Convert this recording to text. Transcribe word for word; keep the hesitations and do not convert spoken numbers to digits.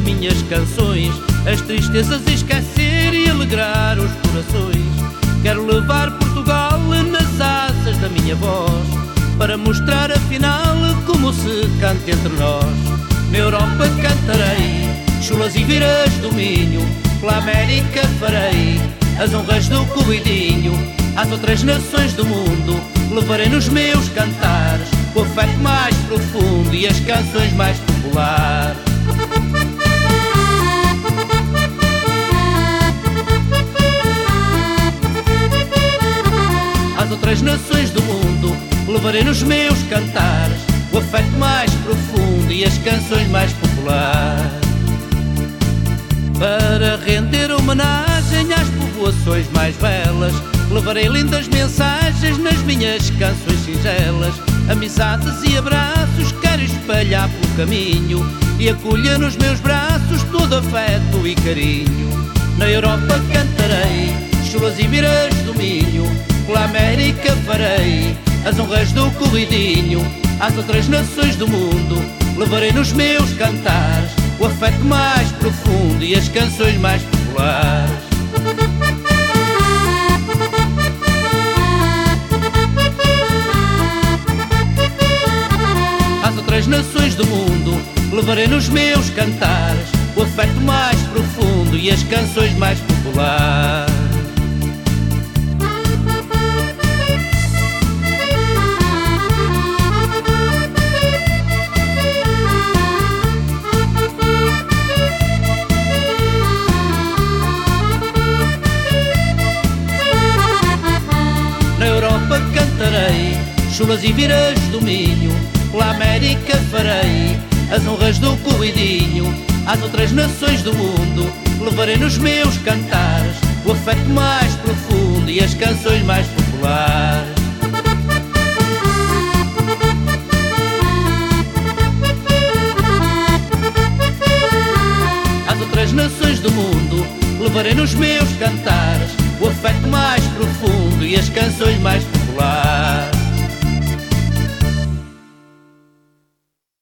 minhas canções, as tristezas esquecer e alegrar os corações. Quero levar Portugal nas asas da minha voz, para mostrar afinal como se canta entre nós. Na Europa cantarei chulas e viras do Minho, pela América farei as honras do corridinho. Às outras nações do mundo levarei nos meus cantares o afeto mais profundo e as canções mais populares. Às outras nações do mundo levarei nos meus cantares o afeto mais profundo e as canções mais populares. Para render homenagem às povoações mais belas, levarei lindas mensagens nas minhas canções singelas. Amizades e abraços quero espalhar pelo caminho e acolher nos meus braços todo afeto e carinho. Na Europa cantarei chulas e viras do Minho, pela América farei as honras do corridinho. Às outras nações do mundo levarei nos meus cantares o afeto mais profundo e as canções mais populares. Às outras nações do mundo levarei nos meus cantares o afeto mais profundo e as canções mais populares. Na Europa cantarei chulas e viras do Minho, pela América farei as honras do corridinho. Às outras nações do mundo levarei nos meus cantares o afeto mais profundo e as canções mais populares. Às outras nações do mundo levarei nos meus cantares o afeto mais profundo e as canções mais populares.